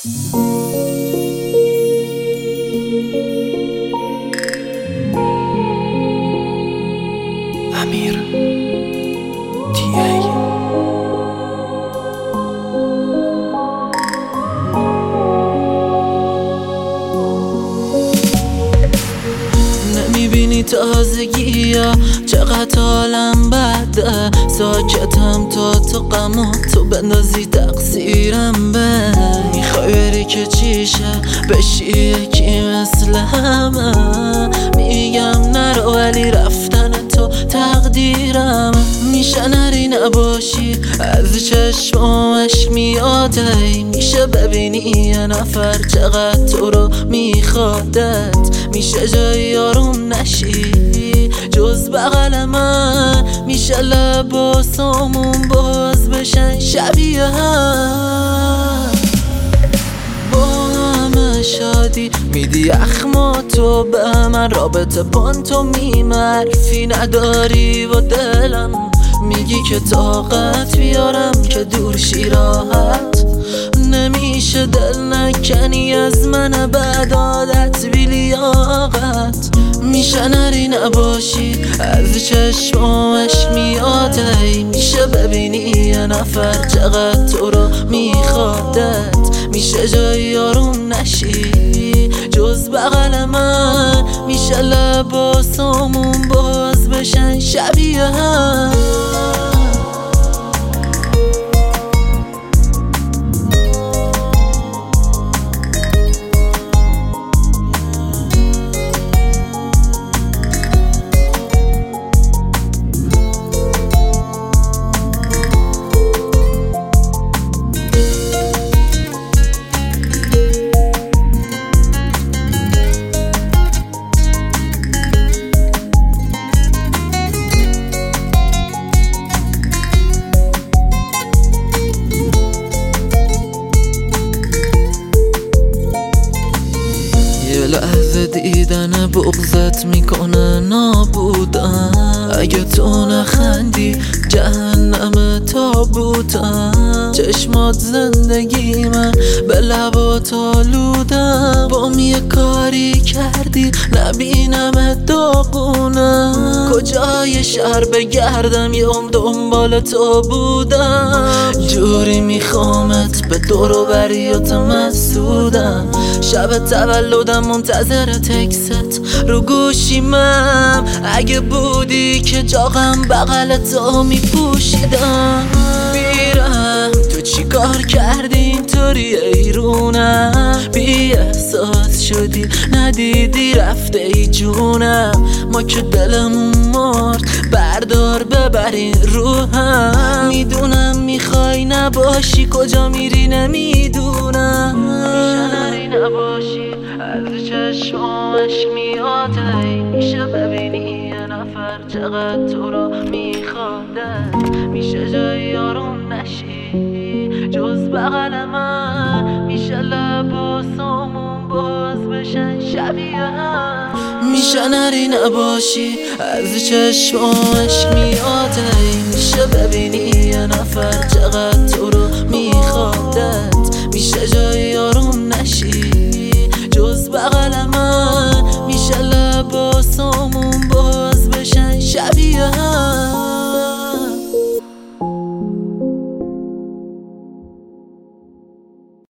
امیر تی نمیبینی تازگی ها چقدر حالم بده، ساکتم تا تو غم تو بندازی تقصیرم به. میخوای بری که چیشه بشی یکی مثل همه، میگم نرو ولی رفتن تو تقدیرم. میشه نری نباشی از چشمش میاده، میشه ببینی یه نفر چقدر تو رو میخوادت، میشه جایی آروم نشی جز بغل من، میشه لباسامون باز بشن شبیه هم. با همه شادی میدی اخماتو به من، رابطه پانتو میمرفی نداری با دلم، میگی که طاقت بیارم که دور شی راحت، نمیشه دل نکنی از من بعد عادت بی لیاقت. میشه نری نباشی از چشمش میاده، میشه ببینی یه نفر چقدر تو رو میخوادت، میشه جایی آروم نشی جز بغل من، میشه لباسامون باز بشن شبیه هم. یه لحظه دیدن بغضت میکنه نابودم، اگه تو نخندی جهنم تابوتم، چشمات زندگی من به لبات آلودم، بام یه کاری کردی نبینم داغونم، کجای شهر بگردم یه دنبال تو بودم، جوری میخوامت به دور و بریات مسعودم، شب تولدم منتظر تکست رو گوشیمم، اگه بودی که جاغم بغل تو میپوشیدم. بیرم تو چی کار کردی اینطوری ایرونم، بی احساس شدی ندیدی رفته ای جونم، ما که دلمون مرد بردار ببرین روحم، میدونم میخوای نباشی کجا میری نمیدونم، میشه نری نباشی از چشمش میاده، میشه ببینی یه نفر چقدر تو رو میخوادت، میشه جایی آروم نشی جز بغل من، میشه لباسامون باز بشن شبیه هم. میشه نری نباشی از چشمش میاده، میشه ببینی یه نفر چقدر تو رو میخواد